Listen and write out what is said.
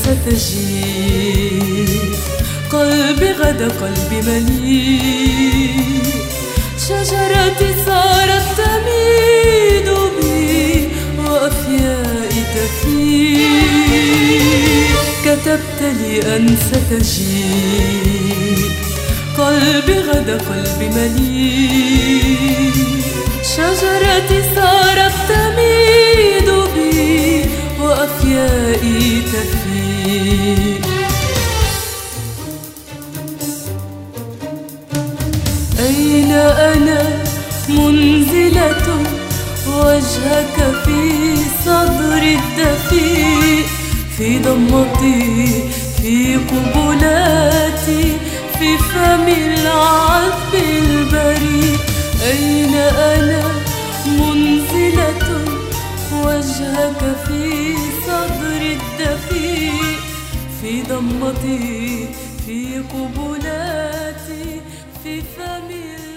أنسى تجيء قلبي غدا قلبي مليء شجرتي صارت تميد بي وأفيائي تفيء كتبت لي أنسى تجيء قلبي غدا قلبي مليء شجرتي صارت تميد بي وأفيائي تفيء أين أنا منزلة وجهك في صدري الدفيء في ضمتي في قبلاتي في فمي العذب البريء أين أنا منزلة وجهك في صدري الدفيء في ضمتي في قبلاتي في فمي